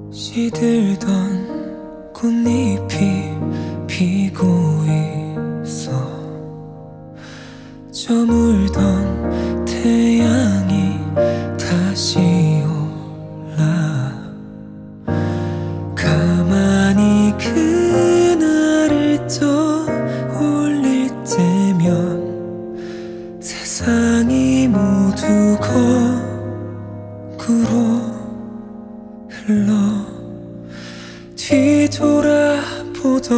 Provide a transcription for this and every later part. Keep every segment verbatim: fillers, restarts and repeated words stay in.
시들던 꽃잎이 피고 있어. 저물던 태양이 다시 올라. 가만히 그날을 떠올릴 때면 세상이 모두 거꾸로 흘러. 뒤돌아보던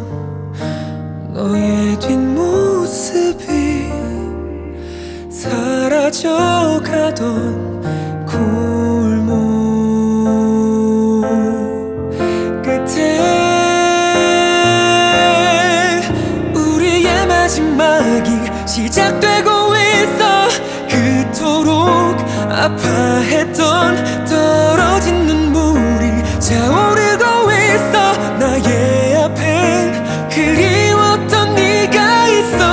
너의 뒷모습이 사라져가던 골목 끝에 우리의 마지막이 시작되고 있어. 그토록 아파했던 떨어진 눈물이 차오르고 있어. 나의 앞에 그리웠던 네가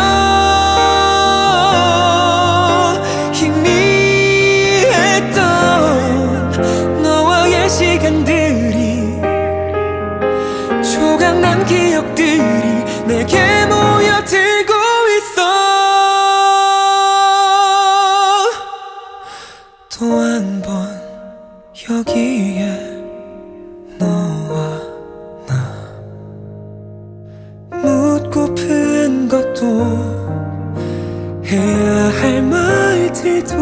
있어. 희미했던 너와의 시간들이, 조각난 기억들이 내게 모여들고 있어. 또 한 번 여기에 너와 나, 묻고픈 것도 해야 할 말들도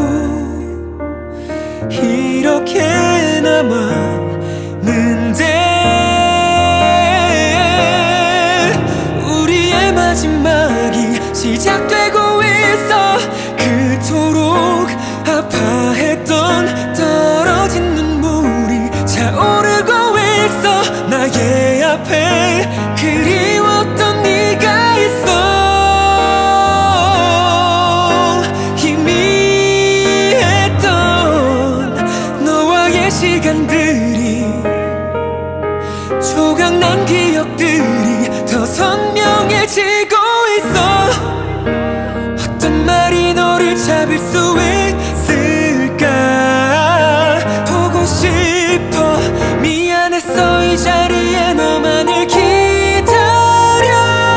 이렇게 남았는데, 우리의 마지막이 시작되고 있어. 그토록 아파했던 떨어진 눈물이 차오르고 있어. 나의 앞에 그리웠던 네가 있어. 희미했던 너와의 시간들이, 조각난 기억들이 더 선명해지고 있어. 어떤 말이 너를 잡을 수 있을까. 보고 싶어. 미안했어. 이 자리에 너만을 기다려.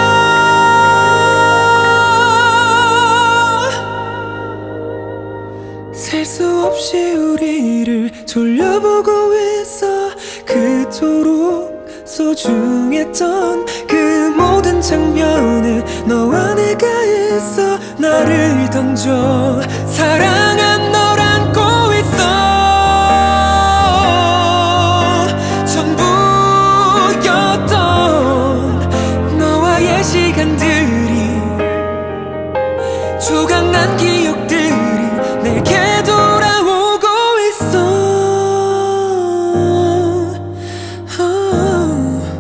셀 수 없이 우리를 돌려보고 있어. 그토록 소중했던 그 모든 장면에 너와 내가 있어. 나를 던져 사랑한 널 안고 있어. 전부였던 너와의 시간들이, 조각난 기억들이 내게 돌아오고 있어.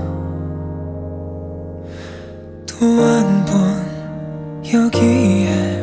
또 한 번 여기에